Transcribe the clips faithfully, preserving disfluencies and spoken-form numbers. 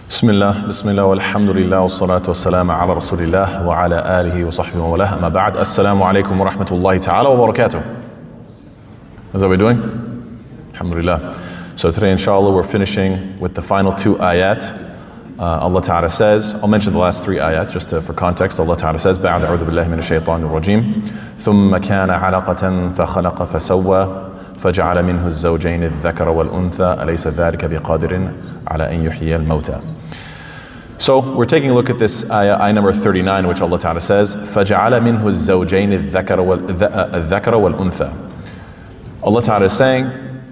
Bismillah, Bismillah, walhamdulillah, wassalatu wassalamu ala rasulillah wa ala alihi wa sahbihi wa walah, amma ba'd. Assalamu alaikum wa rahmatullahi ta'ala wa barakatuh. How's everybody doing? Alhamdulillah. So today, inshallah, we're finishing with the final two ayat. Uh, Allah Ta'ala says, I'll mention the last three ayat just to, for context. Allah Ta'ala says, بَعْدَ أَعُوذُ بِاللَّهِ مِنَ الشَّيْطَانِ الرَّجِيمِ ثُمَّ كَانَ عَلَقَةً فَخَلَقَ فَسَوَّى فجعل منه الزوجين الذكر والأنثى أليس ذلك بقادر على أن يحيي الموتى. So we're taking a look at this ayah, ayah number thirty-nine, which Allah Ta'ala says, فجعل منه الزوجين الذكر والأنثى. Allah Ta'ala is saying,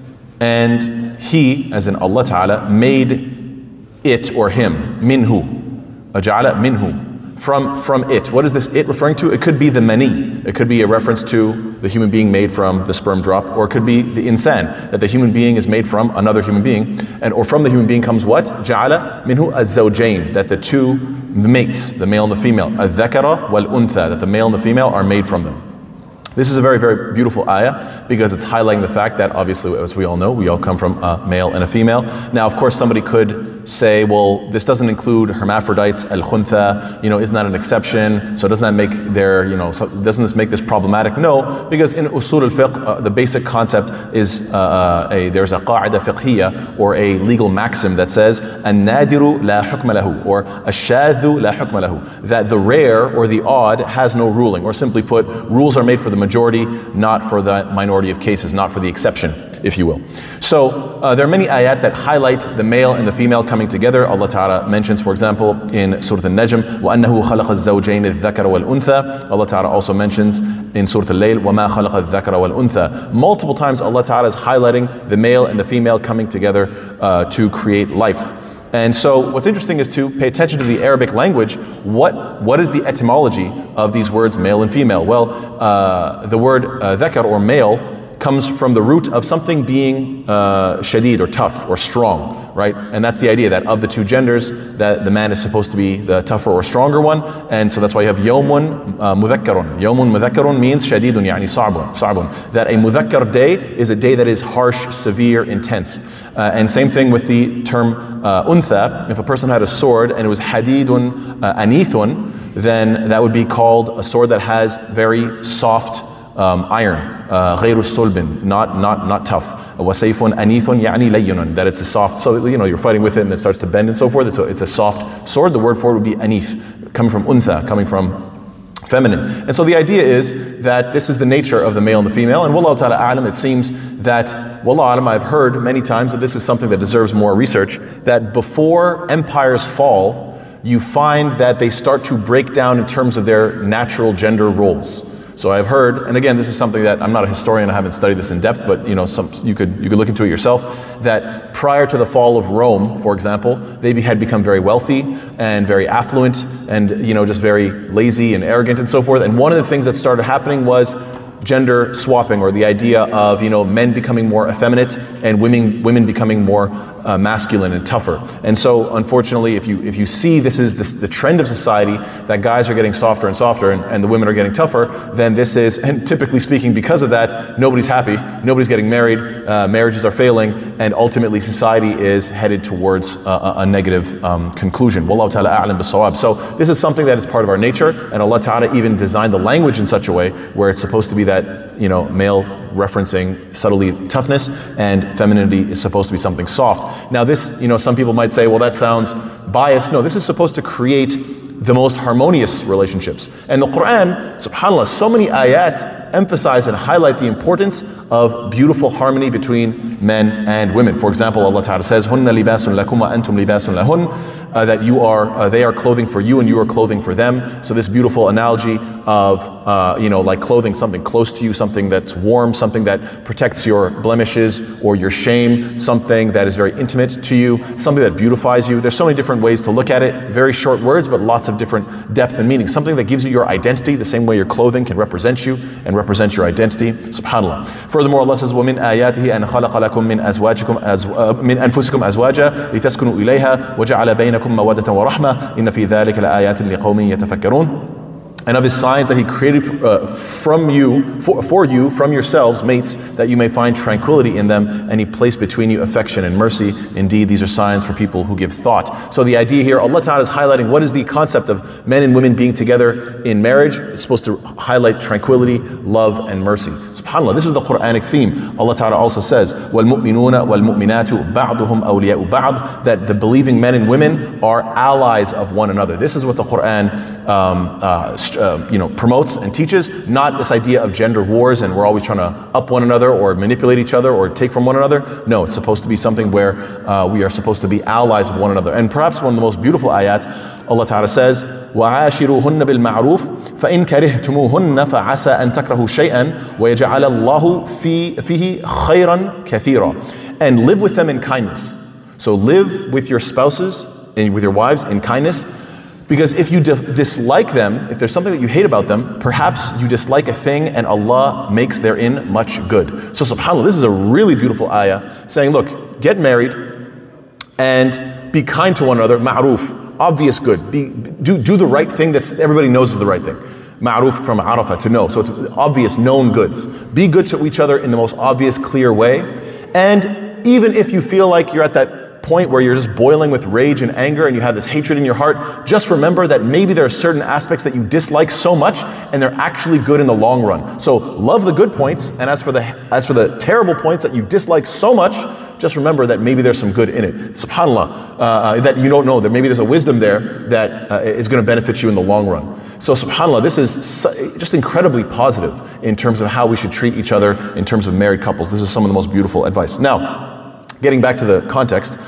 and He, as in Allah Ta'ala, made it or him, minhu, aja'ala minhu. From, from it. What is this it referring to? It could be the mani. It could be a reference to the human being made from the sperm drop, or it could be the insan, that the human being is made from another human being, and or from the human being comes what? Ja'ala minhu az-zawjayn, that the two mates, the male and the female, al-dhakara wal-untha, that the male and the female are made from them. This is a very, very beautiful ayah because it's highlighting the fact that obviously, as we all know, we all come from a male and a female. Now, of course, somebody could say, well, this doesn't include hermaphrodites, al-khuntha, you know, isn't that an exception? So doesn't that make their, you know, so doesn't this make this problematic? No, because in usul al-fiqh, uh, the basic concept is, uh, a, there's a qa'ida fiqhiyya, or a legal maxim that says, an-nadiru la hukma lahu, or ash-shadhu la hukma lahu, that the rare or the odd has no ruling, or simply put, rules are made for the majority, not for the minority of cases, not for the exception, if you will. So uh, there are many ayat that highlight the male and the female coming together. Allah Ta'ala mentions, for example, in Surah Al-Najm, وَأَنَّهُ خَلَقَ الزَّوْجَيْنِ الذَّكَرَ وَالْأُنثَى. Allah Ta'ala also mentions in Surah Al-Layl, وَمَا خَلَقَ الذَّكَرَ وَالْأُنثَى. Multiple times Allah Ta'ala is highlighting the male and the female coming together uh, to create life. And so what's interesting is to pay attention to the Arabic language. What, what is the etymology of these words, male and female? Well, uh, the word uh, dhakar, or male, comes from the root of something being uh, shadid, or tough, or strong, right? And that's the idea, that of the two genders, that the man is supposed to be the tougher or stronger one. And so that's why you have yawmun uh, mudhakkarun. Yawmun mudhakkarun means shadidun, yani sa'bun, sa'bun. That a mudhakkar day is a day that is harsh, severe, intense. Uh, and same thing with the term uh, untha. If a person had a sword and it was hadidun uh, anithun, then that would be called a sword that has very soft um, iron. غير الصلب, not not not tough. وسيف أنيث يعني لين, that it's a soft. So you know you're fighting with it and it starts to bend and so forth. It's a, it's a soft sword. The word for it would be anith, coming from untha, coming from feminine. And so the idea is that this is the nature of the male and the female. And wallahu ta'ala a'lam, it seems that, wallahu a'lam, I've heard many times that this is something that deserves more research, that before empires fall, you find that they start to break down in terms of their natural gender roles. So I've heard, and again, this is something that I'm not a historian, I haven't studied this in depth, but you know, some, you could you could look into it yourself, that prior to the fall of Rome, for example, they had become very wealthy and very affluent and you know, just very lazy and arrogant and so forth. And one of the things that started happening was gender swapping, or the idea of you know men becoming more effeminate and women women becoming more uh, masculine and tougher. And so unfortunately, if you if you see this is this, the trend of society, that guys are getting softer and softer and, and the women are getting tougher, then this is, and typically speaking, because of that, nobody's happy, nobody's getting married, uh, marriages are failing, and ultimately society is headed towards a, a negative um, conclusion. Wallahu ta'ala a'lam bis-sawab. So this is something that is part of our nature, and Allah Ta'ala even designed the language in such a way where it's supposed to be that, you know, male referencing subtly toughness, and femininity is supposed to be something soft. Now this, you know, some people might say, well, that sounds biased. No, this is supposed to create the most harmonious relationships. And the Quran, subhanAllah, so many ayat emphasize and highlight the importance of beautiful harmony between men and women. For example, Allah Ta'ala says, "Hunna libasun lakum wa antum libasun lahun," uh, that you are, uh, they are clothing for you and you are clothing for them. So this beautiful analogy of, uh, you know, like clothing something close to you, something that's warm, something that protects your blemishes or your shame, something that is very intimate to you, something that beautifies you. There's so many different ways to look at it. Very short words, but lots of different depth and meaning. Something that gives you your identity, the same way your clothing can represent you and represent your identity. SubhanAllah. Furthermore, Allah says, وَمِنْ آيَاتِهِ أَنْ خَلَقَ لَكُم مِّنْ أَزْوَاجِكُم مِّنْ أَنفُسِكُم أَزْوَاجًا لِتَسْكُنُوا إِلَيْهَا وَجَعَلَ بَيْنَكُم مَّوَدَّةً وَرَحْمَةً إِنَّ فِي ذَلِكَ لَآيَاتٍ لِقَوْمٍ يَتَفَكَّرُونَ. and of his signs that he created uh, from you, for, for you, from yourselves, mates, that you may find tranquility in them, and he placed between you affection and mercy. Indeed, these are signs for people who give thought. So the idea here, Allah Ta'ala is highlighting what is the concept of men and women being together in marriage. It's supposed to highlight tranquility, love, and mercy. SubhanAllah, this is the Quranic theme. Allah Ta'ala also says, وَالْمُؤْمِنُونَ وَالْمُؤْمِنَاتُ بَعْضُهُمْ أَوْلِيَاءُ بَعْض, that the believing men and women are allies of one another. This is what the Quran um, uh, uh, you know, promotes and teaches, not this idea of gender wars and we're always trying to up one another or manipulate each other or take from one another. No, it's supposed to be something where uh, we are supposed to be allies of one another. And perhaps one of the most beautiful ayat, Allah Ta'ala says, وَعَاشِرُوهُنَّ بِالْمَعْرُوفِ فَإِنْ كَرِهْتُمُوهُنَّ فَعَسَىٰ أَن تَكْرَهُوا شَيْئًا وَيَجْعَلَ اللَّهُ فِي فِيهِ خَيْرًا كَثِيرًا. And live with them in kindness. So live with your spouses and with your wives in kindness. Because if you di- dislike them, if there's something that you hate about them, perhaps you dislike a thing and Allah makes therein much good. So subhanAllah, this is a really beautiful ayah saying, look, get married and be kind to one another, ma'roof, obvious good. Be, do, do the right thing that everybody knows is the right thing. Ma'roof from Arafah, to know. So it's obvious, known goods. Be good to each other in the most obvious, clear way. And even if you feel like you're at that point where you're just boiling with rage and anger and you have this hatred in your heart, just remember that maybe there are certain aspects that you dislike so much and they're actually good in the long run. So love the good points, and as for the as for the terrible points that you dislike so much, just remember that maybe there's some good in it. SubhanAllah, uh, that you don't know, that maybe there's a wisdom there that uh, is going to benefit you in the long run. So subhanAllah, this is so, just incredibly positive in terms of how we should treat each other in terms of married couples. This is some of the most beautiful advice. Now, getting back to the context,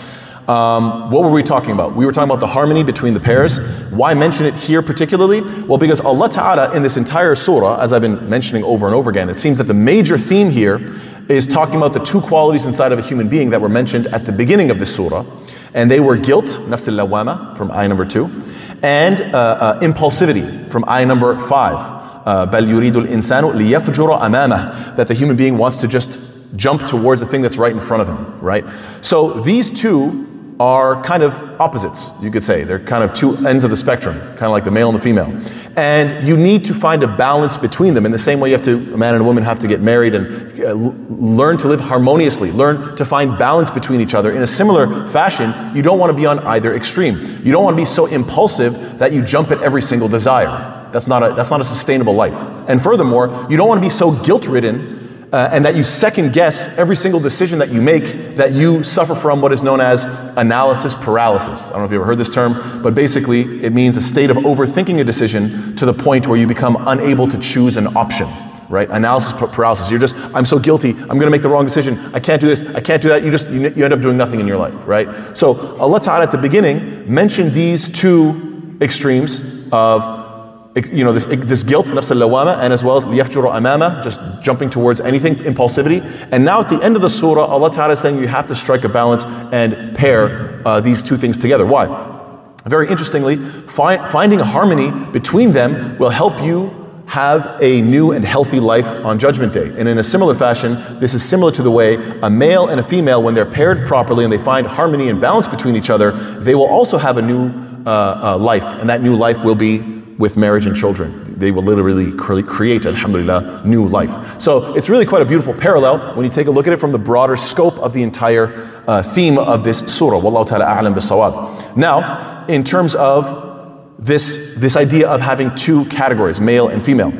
um, what were we talking about? We were talking about the harmony between the pairs. Why mention it here particularly? Well, because Allah Ta'ala in this entire surah, as I've been mentioning over and over again, it seems that the major theme here is talking about the two qualities inside of a human being that were mentioned at the beginning of this surah. And they were guilt, nafs al-lawwama, from ayah number two, and uh, uh, impulsivity, from ayah number five. بَلْ يُرِيدُ الْإِنسَانُ لِيَفْجُرَ أَمَامَهُ, that the human being wants to just jump towards the thing that's right in front of him, right? So these two are kind of opposites, you could say. They're kind of two ends of the spectrum, kind of like the male and the female. And you need to find a balance between them. In the same way you have to, a man and a woman have to get married and uh, learn to live harmoniously, learn to find balance between each other. In a similar fashion, you don't want to be on either extreme. You don't want to be so impulsive that you jump at every single desire. That's not a, that's not a sustainable life. And furthermore, you don't want to be so guilt-ridden Uh, and that you second guess every single decision that you make, that you suffer from what is known as analysis paralysis. I don't know if you ever heard this term, but basically it means a state of overthinking a decision to the point where you become unable to choose an option, right? Analysis paralysis. You're just, I'm so guilty, I'm going to make the wrong decision, I can't do this, I can't do that. You just, you, you end up doing nothing in your life, right? So Allah Ta'ala at the beginning mentioned these two extremes of, you know, this, this guilt, nafs al-lawwama, and as well as liyafjura amama, just jumping towards anything, impulsivity. And now at the end of the surah, Allah Ta'ala is saying you have to strike a balance and pair uh, these two things together. Why? Very interestingly, fi- finding a harmony between them will help you have a new and healthy life on Judgment Day. And in a similar fashion, this is similar to the way a male and a female, when they're paired properly and they find harmony and balance between each other, they will also have a new uh, uh, life, and that new life will be with marriage and children. They will literally create, alhamdulillah, new life. So it's really quite a beautiful parallel when you take a look at it from the broader scope of the entire uh, theme of this surah. Wallahu ta'ala a'lam bis-sawab. Now, in terms of this, this idea of having two categories, male and female,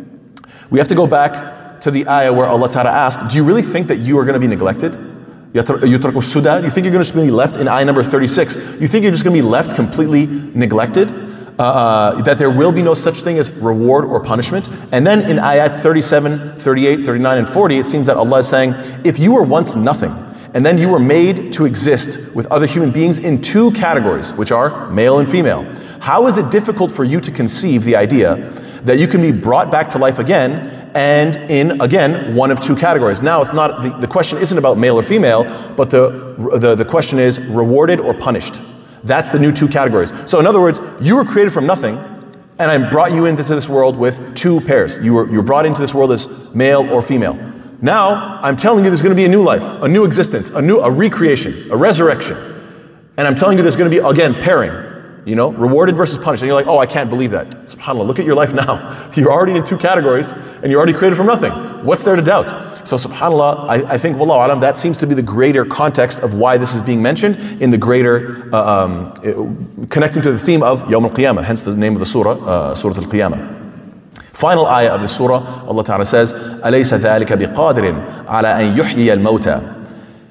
we have to go back to the ayah where Allah Ta'ala asked, do you really think that you are going to be neglected? يُتْرَكُ السُّدَى? You think you're going to be left in ayah number thirty-six? You think you're just going to be left completely neglected? Uh, uh, that there will be no such thing as reward or punishment. And then in ayat thirty-seven, thirty-eight, thirty-nine, and forty, it seems that Allah is saying, if you were once nothing, and then you were made to exist with other human beings in two categories, which are male and female, how is it difficult for you to conceive the idea that you can be brought back to life again and in, again, one of two categories? Now, it's not, the, the question isn't about male or female, but the, the, the question is rewarded or punished. That's the new two categories. So in other words, you were created from nothing, and I brought you into this world with two pairs. You were, you were brought into this world as male or female. Now, I'm telling you there's going to be a new life, a new existence, a new, a recreation, a resurrection. And I'm telling you there's going to be, again, pairing. You know, rewarded versus punished. And you're like, oh, I can't believe that. SubhanAllah, look at your life now. You're already in two categories and you're already created from nothing. What's there to doubt? So SubhanAllah, I, I think, Wallahu Alam, that seems to be the greater context of why this is being mentioned in the greater, uh, um, connecting to the theme of Yawm al-Qiyamah, hence the name of the surah, uh, Surah al-Qiyamah. Final ayah of the surah, Allah Ta'ala says, أَلَيْسَ ذَلِكَ بِقَادِرٍ عَلَىٰ أَن يُحْيِيَ الْمَوْتَى.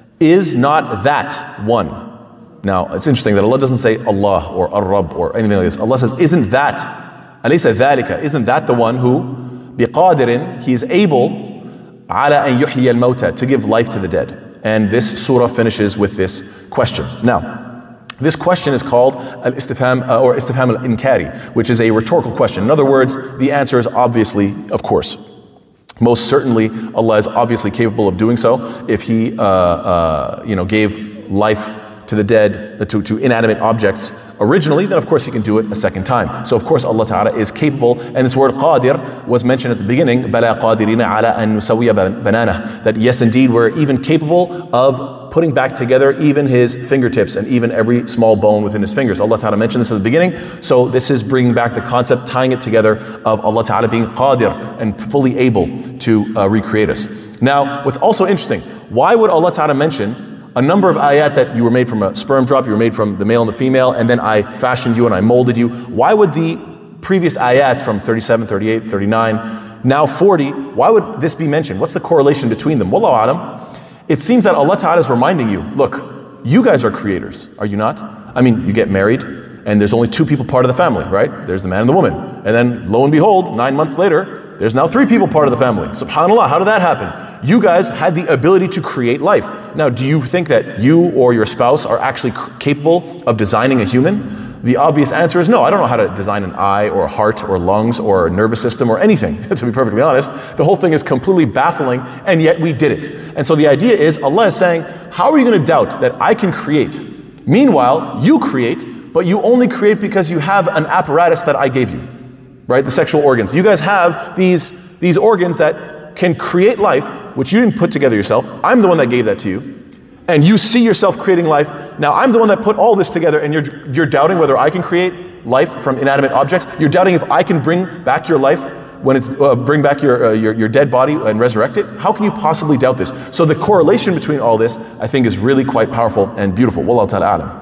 Is not that one? Now, it's interesting that Allah doesn't say Allah or Ar-Rabb or anything like this. Allah says, isn't that, أَلَيْسَ ذَلِكَ, isn't that the one who, بِقَادِرٍ, he is able, عَلَىٰ أَن يُحْيِيَ الْمَوْتَى, to give life to the dead. And this surah finishes with this question. Now, this question is called al-istifham uh, or istifham al-inkari, which is a rhetorical question. In other words, the answer is obviously, of course. Most certainly, Allah is obviously capable of doing so. If He, uh, uh, you know, gave life to the dead, uh, to, to inanimate objects originally, then of course He can do it a second time. So of course Allah Ta'ala is capable, and this word qadir was mentioned at the beginning, بَلَا قَادِرِينَ عَلَىٰ أَن نُسَوِّيَ بَنَانَهُ, that yes indeed we're even capable of putting back together even His fingertips and even every small bone within His fingers. Allah Ta'ala mentioned this at the beginning, so this is bringing back the concept, tying it together of Allah Ta'ala being qadir and fully able to uh, recreate us. Now, what's also interesting, why would Allah Ta'ala mention a number of ayat that you were made from a sperm drop, you were made from the male and the female, and then I fashioned you and I molded you? Why would the previous ayat from thirty-seven, thirty-eight, thirty-nine, now forty, why would this be mentioned? What's the correlation between them? Wallahu alam. It seems that Allah Ta'ala is reminding you, look, you guys are creators, are you not? I mean, you get married, and there's only two people part of the family, right? There's the man and the woman. And then, lo and behold, nine months later, there's now three people part of the family. SubhanAllah, how did that happen? You guys had the ability to create life. Now, do you think that you or your spouse are actually capable of designing a human? The obvious answer is no. I don't know how to design an eye or a heart or lungs or a nervous system or anything, to be perfectly honest. The whole thing is completely baffling, and yet we did it. And so the idea is, Allah is saying, how are you going to doubt that I can create? Meanwhile, you create, but you only create because you have an apparatus that I gave you. Right, the sexual organs. You guys have these, these organs that can create life, which you didn't put together yourself. I'm the one that gave that to you. And you see yourself creating life. Now I'm the one that put all this together, and you're, you're doubting whether I can create life from inanimate objects. You're doubting if I can bring back your life when it's, uh, bring back your, uh, your, your dead body and resurrect it. How can you possibly doubt this? So the correlation between all this, I think, is really quite powerful and beautiful. Wallahu ta'ala alam.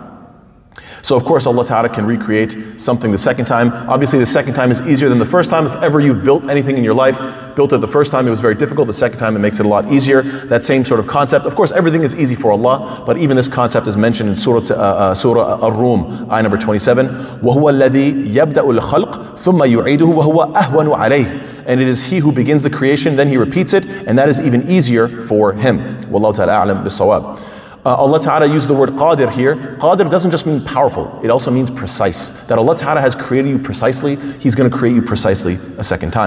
So of course Allah Ta'ala can recreate something the second time. Obviously the second time is easier than the first time. If ever you've built anything in your life, built it the first time, it was very difficult. The second time it makes it a lot easier. That same sort of concept. Of course everything is easy for Allah, but even this concept is mentioned in Surah, uh, uh, Surah Ar-Rum, ayah number twenty-seven. وَهُوَ الَّذِي يَبْدَأُ الْخَلْقِ ثُمَّ يُعِيدُهُ وَهُوَ أَهْوَنُ عَلَيْهِ. And it is He who begins the creation, then He repeats it, and that is even easier for Him. Wallahu ta'ala a'lam bis-sawab. Uh, Allah Ta'ala used the word qadir here. Qadir doesn't just mean powerful, it also means precise. That Allah Ta'ala has created you precisely, He's going to create you precisely a second time.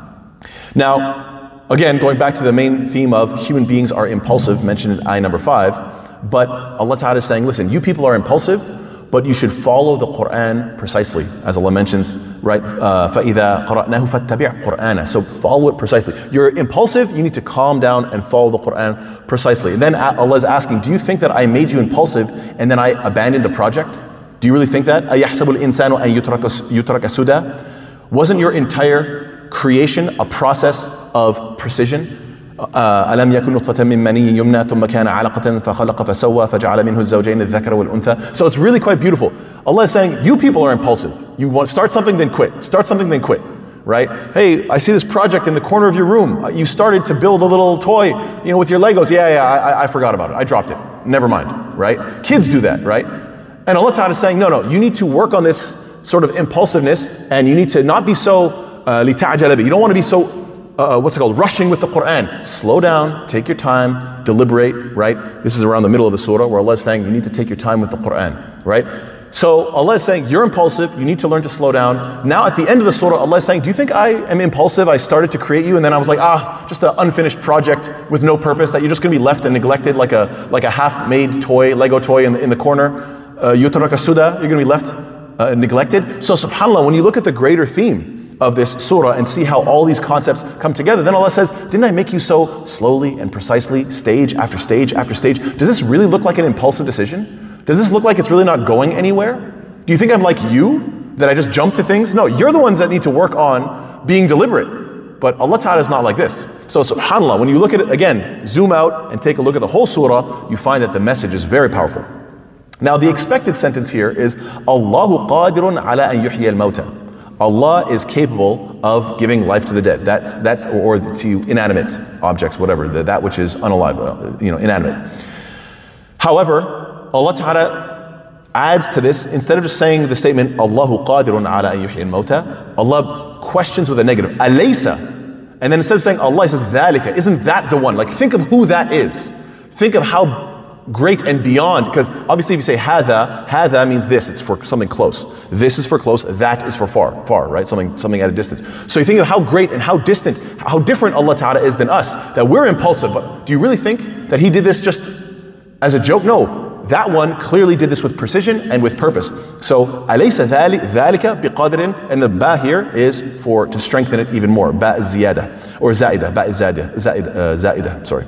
Now, again, going back to the main theme of human beings are impulsive, mentioned in ayah number five, but Allah Ta'ala is saying, listen, you people are impulsive, but you should follow the Quran precisely, as Allah mentions, right? Uh, فَإِذَا قَرَأْنَاهُ فَاتَّبِعْ قُرْآنَ. So follow it precisely. You're impulsive, you need to calm down and follow the Quran precisely. And then Allah is asking, do you think that I made you impulsive and then I abandoned the project? Do you really think that? أَيَحْسَبُ الْإِنسَانُ أَن يُتْرَكَ سُدًى? Wasn't your entire creation a process of precision? ألم يكن نطفة من مني يمنى ثم كان علقة فخلق فسوى فجعل منه الزوجين الذكر والأنثى. So it's really quite beautiful. Allah is saying, you people are impulsive. You want to start something, then quit. Start something, then quit. Right? Hey, I see this project in the corner of your room. You started to build a little toy, you know, with your Legos. Yeah, yeah, I, I forgot about it. I dropped it. Never mind. Right? Kids do that, right? And Allah Ta'ala is saying, no, no, you need to work on this sort of impulsiveness, and you need to not be so uh, لِتَعْجَلَ بِهِ. You don't want to be so Uh, what's it called, rushing with the Quran. Slow down, take your time, deliberate, right? This is around the middle of the surah where Allah is saying you need to take your time with the Quran, right? So Allah is saying you're impulsive, you need to learn to slow down. Now at the end of the surah, Allah is saying, do you think I am impulsive? I started to create you and then I was like, ah, just an unfinished project with no purpose that you're just going to be left and neglected like a like a half-made toy, Lego toy in the, in the corner. Yutraka Suda, you're going to be left uh, neglected. So subhanAllah, when you look at the greater theme of this surah and see how all these concepts come together, then Allah says, didn't I make you so slowly and precisely, stage after stage after stage? Does this really look like an impulsive decision? Does this look like it's really not going anywhere? Do Do you think I'm like you, that I just jump to things? No, you're the ones that need to work on being deliberate. But Allah Ta'ala is not like this. So subhanAllah, when you look at it again, zoom out and take a look at the whole surah, you find that the message is very powerful. Now the expected sentence here is, Allahu qadirun ala an yuhyi al-mawta. Allah is capable of giving life to the dead. That's, that's or, or to inanimate objects, whatever, the, that which is unalive, uh, you know, inanimate. However, Allah Ta'ala adds to this, instead of just saying the statement, Allahu qadirun ala an yuhyi al-mawta, Allah questions with a negative, alaysa. And then instead of saying Allah, He says, dhalika. Isn't that the one? Like, think of who that is. Think of how great and beyond, because obviously if you say hadha, hadha means this, it's for something close. This is for close, that is for far, far, right? Something something at a distance. So you think of how great and how distant, how different Allah Ta'ala is than us, that we're impulsive. But do you really think that He did this just as a joke? No, that one clearly did this with precision and with purpose. So alaysa dhalika biqadirin, and the ba here is for to strengthen it even more. Ba is ziyada, or zaida, ba is zaida, zaida, uh, zaida, sorry.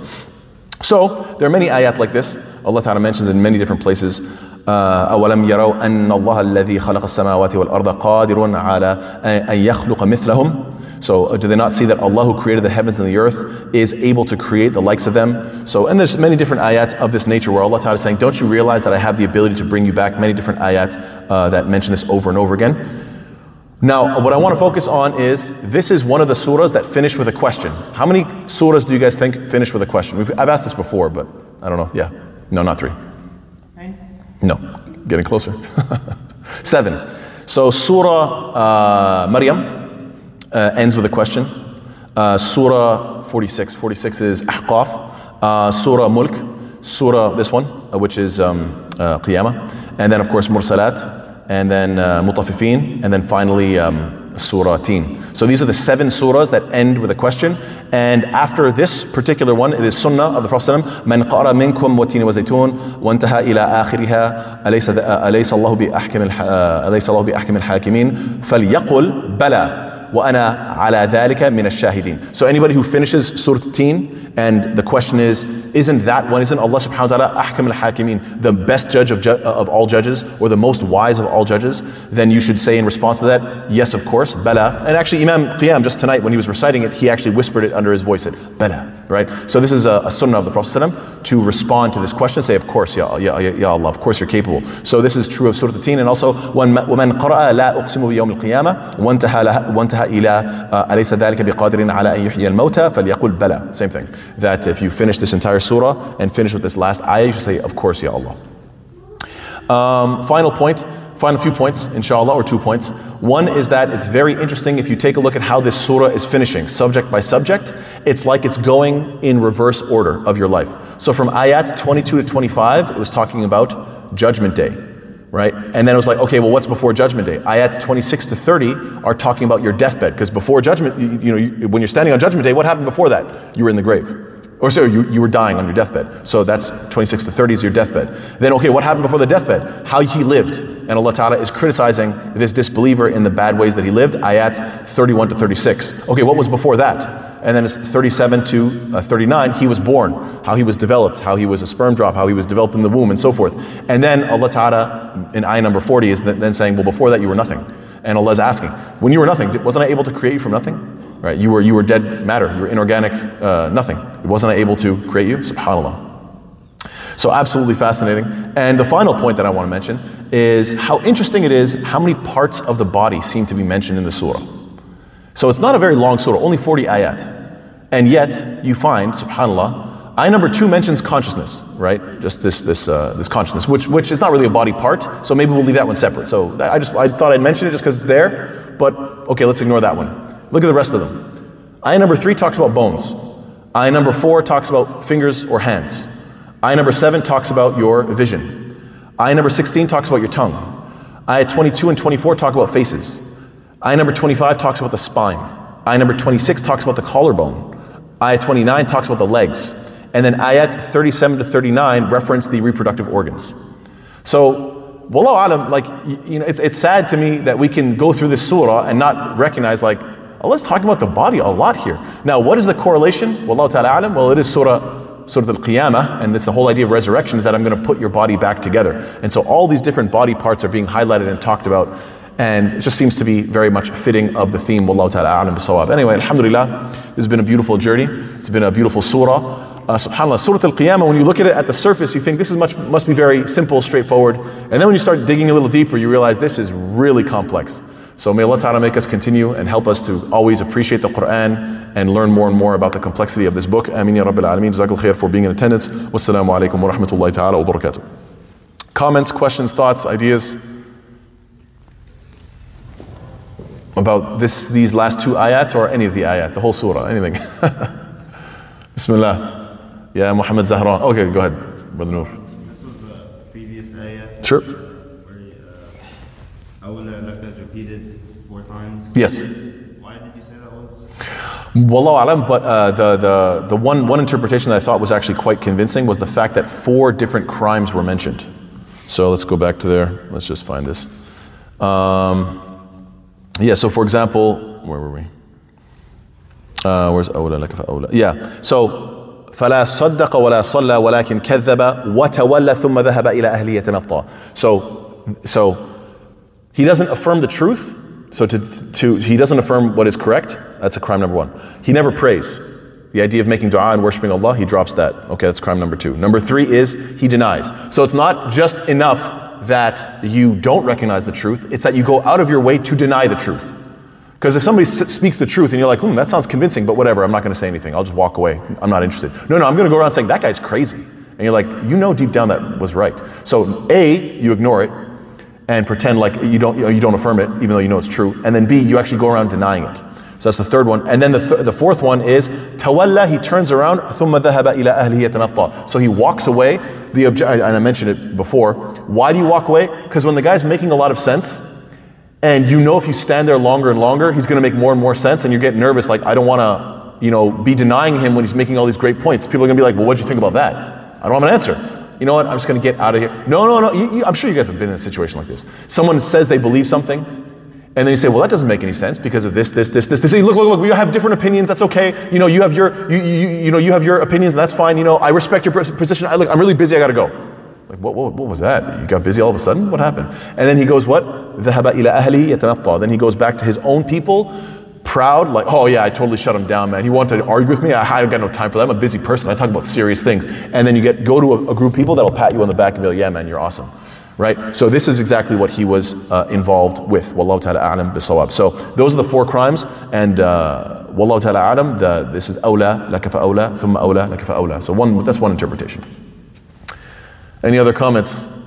So there are many ayat like this. Allah Ta'ala mentions in many different places. أَوَلَمْ يَرَوْا أَنَّ اللَّهَ الَّذِي خَلَقَ السَّمَاوَاتِ وَالْأَرْضَ قَادِرٌ عَلَىٰ أَن يَخْلُقَ مِثْلَهُم. So uh, do they not see that Allah who created the heavens and the earth is able to create the likes of them? So, and there's many different ayat of this nature where Allah Ta'ala is saying, don't you realize that I have the ability to bring you back? Many different ayat uh, that mention this over and over again. Now, what I want to focus on is, this is one of the surahs that finish with a question. How many surahs do you guys think finish with a question? We've, I've asked this before, but I don't know. Yeah. No, not three. Nine? No. Getting closer. Seven. So Surah uh, Maryam uh, ends with a question. Uh, surah forty-six. forty-six is Ahqaf. Uh, surah Mulk. Surah, this one, uh, which is um, uh, Qiyamah. And then, of course, Mursalat. And then uh, Mutaffifin, and then finally um, Surah Teen. So these are the seven surahs that end with a question. And after this particular one, it is Sunnah of the Prophet ﷺ, مَنْ قَرَ مِنْكُمْ وَتِينِ وَزَيْتُونَ وَانْتَهَا إِلَىٰ آخِرِهَا أَلَيْسَ اللَّهُ بِأَحْكَمِ الْحَاكِمِينَ فَلْيَقُلْ بَلَى وَأَنَا عَلَى ذَلِكَ مِنَ الشَّاهِدِينَ. So anybody who finishes Surah Teen, and the question is, isn't that one, isn't Allah subhanahu wa ta'ala ahkam al-hakimin, the best judge of, ju of all judges, or the most wise of all judges? Then you should say in response to that, yes, of course, Bala. And actually Imam Qiyam, just tonight when he was reciting it, he actually whispered it under his voice, said, Bala, right? So this is a, a sunnah of the Prophet ﷺ to respond to this question, say, of course, ya, ya, ya Allah, of course you're capable. So this is true of Surah Teen, and also, وَمَنْ قَرَأَ لَا أُقْسِمُ بِيَوْمِ الْقِيَامَةِ وَانْتَهَا إِلَىٰ أَلَيْسَ ذَلِكَ بِقَادِرٍ عَلَىٰ أَن يُحْيِيَ الْمَوْتَى فَلْيَقُلْ بَلَى. Same thing. That if you finish this entire surah and finish with this last ayah, you should say, of course, ya Allah. Um, final point, final few points, inshallah, or two points. One is that it's very interesting if you take a look at how this surah is finishing, subject by subject. It's like it's going in reverse order of your life. So from ayat twenty-two to twenty-five, it was talking about Judgment Day, right? And then it was like, okay, well, what's before Judgment Day? Ayat twenty-six to thirty are talking about your deathbed, because before Judgment, you, you know, you, when you're standing on Judgment Day, what happened before that? You were in the grave. Or sorry, you, you were dying on your deathbed. So that's twenty-six to thirty is your deathbed. Then, okay, what happened before the deathbed? How he lived. And Allah Ta'ala is criticizing this disbeliever in the bad ways that he lived. Ayat thirty-one to thirty-six. Okay, what was before that? And then it's thirty-seven to thirty-nine, he was born, how he was developed, how he was a sperm drop, how he was developed in the womb, and so forth. And then Allah Ta'ala, in ayah number forty, is then saying, well, before that you were nothing. And Allah is asking, when you were nothing, wasn't I able to create you from nothing? Right? You were you were dead matter, you were inorganic uh, nothing. Wasn't I able to create you? SubhanAllah. So absolutely fascinating. And the final point that I want to mention is how interesting it is how many parts of the body seem to be mentioned in the surah. So it's not a very long surah, only forty ayat. And yet you find, subhanAllah, ayah number two mentions consciousness, right? Just this this uh, this consciousness, which which is not really a body part. So maybe we'll leave that one separate. So I just I thought I'd mention it just because it's there. But okay, let's ignore that one. Look at the rest of them. Ayah number three talks about bones. Ayah number four talks about fingers or hands. Ayah number seven talks about your vision. Ayah number sixteen talks about your tongue. Ayah twenty-two and twenty-four talk about faces. Ayah number twenty-five talks about the spine. Ayah number twenty-six talks about the collarbone. Ayah twenty-nine talks about the legs. And then ayat thirty-seven to thirty-nine reference the reproductive organs. So, wallahu alam, like, you know, it's, it's sad to me that we can go through this surah and not recognize, like, Allah's talking about the body a lot here. Now, what is the correlation? Wallahu ta'ala alam. Well, it is surah Surah Al-Qiyamah, and this the whole idea of resurrection is that I'm going to put your body back together. And so all these different body parts are being highlighted and talked about, and it just seems to be very much fitting of the theme. Wallahu ta'ala a'lam bis-sawab. Anyway, alhamdulillah, this has been a beautiful journey. It's been a beautiful surah. Uh, SubhanAllah, Surah Al-Qiyamah, when you look at it at the surface, you think this is much must be very simple, straightforward. And then when you start digging a little deeper, you realize this is really complex. So may Allah Ta'ala make us continue and help us to always appreciate the Quran and learn more and more about the complexity of this book. Ameen ya Rabbil Alameen. Jazakallah khair for being in attendance. Wassalamu alaikum wa rahmatullahi ta'ala wa barakatuh. Comments, questions, thoughts, ideas about this, these last two ayat or any of the ayat, the whole surah, anything? Bismillah. Yeah, Muhammad Zahran. Okay, go ahead, Brother Noor. This was the previous ayat. Sure. Awla laka is repeated four times. Yes. Why did you say that was? Wallahu alam, but uh, the, the, the one, one interpretation that I thought was actually quite convincing was the fact that four different crimes were mentioned. So let's go back to there. Let's just find this. Um, yeah, so for example, where were we? Uh, where's awla laka fa awla? Yeah, so فَلَا صَدَّقَ وَلَا صَلَّى وَلَكِنْ كَذَّبَ وَتَوَلَّى ثُمَّ ذَهَبَ إِلَى أَهْلِهِ يَتَمَطَّى. So, so he doesn't affirm the truth. So to, to he doesn't affirm what is correct. That's a crime number one. He never prays. The idea of making dua and worshiping Allah, he drops that. Okay, that's crime number two. Number three is he denies. So it's not just enough that you don't recognize the truth. It's that you go out of your way to deny the truth. Because if somebody speaks the truth and you're like, hmm, that sounds convincing, but whatever, I'm not going to say anything. I'll just walk away. I'm not interested. No, no, I'm going to go around saying that guy's crazy. And you're like, you know deep down that was right. So A, you ignore it and pretend like you don't you don't affirm it, even though you know it's true. And then B, you actually go around denying it. So that's the third one. And then the th- the fourth one is tawalla. He turns around. ثُمَّ ذَهَبَ إِلَى أَهْلِهِ يَتَمَطَّى. So he walks away. The obje- and I mentioned it before. Why do you walk away? Because when the guy's making a lot of sense, and you know if you stand there longer and longer, he's going to make more and more sense, and you get nervous. Like I don't want to, you know, be denying him when he's making all these great points. People are going to be like, well, what'd you think about that? I don't have an answer. You know what, I'm just going to get out of here. No, no, no, you, you, I'm sure you guys have been in a situation like this. Someone says they believe something, and then you say, well, that doesn't make any sense because of this, this, this, this, this. You say, look, look, look, we have different opinions, that's okay. You know, you have your, you, you, you know, you have your opinions, and that's fine. You know, I respect your position. I, look, I'm really busy, I got to go. Like, what, what, what was that? You got busy all of a sudden? What happened? And then he goes, what? ذَهَبَ إِلَى أَهْلِهِ يَتَمَطَّى. Then he goes back to his own people, proud, like, oh yeah, I totally shut him down, man. He wanted to argue with me. I, I got no time for that. I'm a busy person. I talk about serious things. And then you get go to a, a group of people that'll pat you on the back and be like, yeah, man, you're awesome. Right? So this is exactly what he was uh, involved with. Wallahu ta'ala a'lam bis-sawab. So those are the four crimes. And uh, Wallahu ta'ala a'lam, the, this is awla, laka fa awla, thumma awla, laka fa awla. So one, that's one interpretation. Any other comments?